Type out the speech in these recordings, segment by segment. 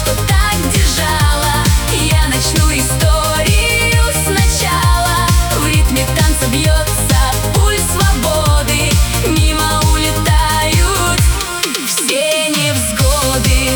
что так держала. Я начну историю сначала. В ритме танца бьется пульс свободы. Мимо улетают все невзгоды.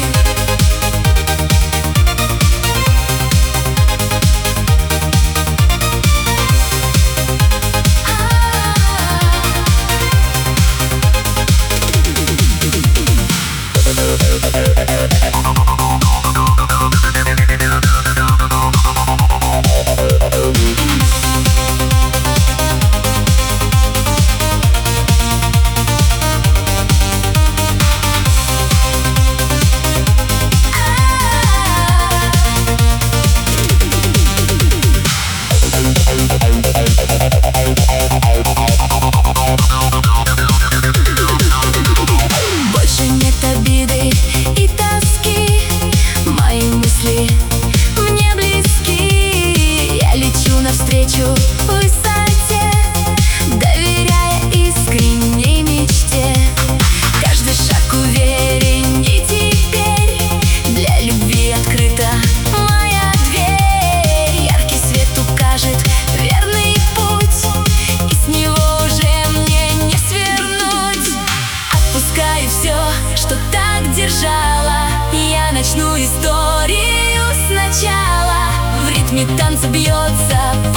Больше нет обиды и тоски. Мои мысли мне близки. Я лечу навстречу высоте, доверяя искренней мечте. Каждый шаг уверенней теперь. Для любви открыта моя дверь. Яркий свет укажет верный путь, и с него уже мне не свернуть. Отпускаю все, что так держала. Я начну историю сначала. В ритме танца бьется